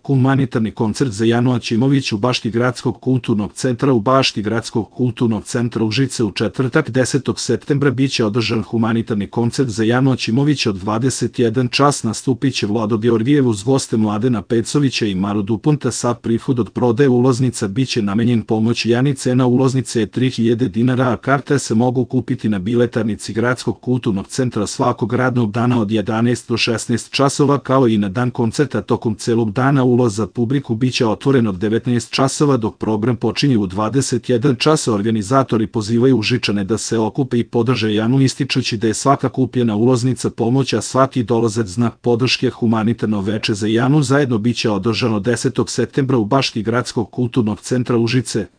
Humanitarni koncert za Janu Aćimović u bašti Gradskog kulturnog centra u bašti Gradskog kulturnog centra Užice u četvrtak 10. septembra biće održan humanitarni koncert za Janu Aćimović od 21 čas. Nastupiće Vlado Georgijev uz goste Mladena Pecovića i Maru Duponta. Sav prihod od prodaje ulaznica biće namenjen pomoći Jani. Cena ulaznice je 3000 dinara, a karte se mogu kupiti na biletarnici Gradskog kulturnog centra svakog radnog dana od 11 do 16 časova, kao i na dan koncerta. Tokom celog dana ulaz za publiku biće otvoren od 19 časova, dok program počinje u 21 čas. Organizatori pozivaju Užičane da se okupe i podrže Janu, ističući da je svaka kupljena ulaznica pomoć, a svaki dolazak znak podrške. Humanitarno veče za Janu zajedno biće održano 10. septembra u bašti Gradskog kulturnog centra Užice.